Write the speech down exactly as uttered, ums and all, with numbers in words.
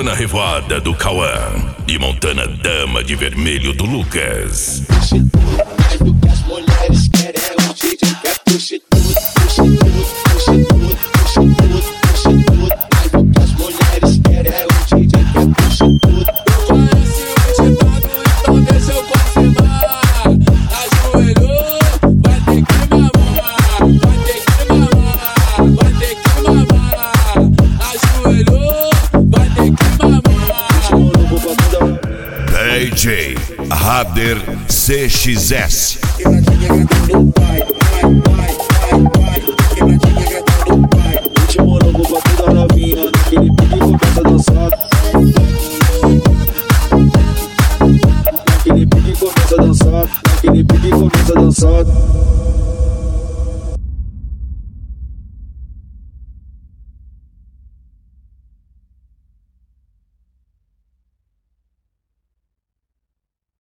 na revoada do Cauã e Montana Dama de Vermelho do Lucas. Puxe tudo, mais do que as mulheres querem é um D J que é puxe tudo, puxe tudo, puxe tudo, puxe tudo, puxe tudo, mais do que as mulheres querem é um D J que é puxe tudo. Eu conheci o ditado, então deixa eu confirmar. Ajoelhou, vai ter que mamar, vai ter que mamar, vai ter que mamar. Ajoelhou, vai ter que mamar. D J Rader C X S. Último novo pra toda novinha, naquele pique começa a dançar. Naquele pique começa a dançar, naquele pique começa a dançar.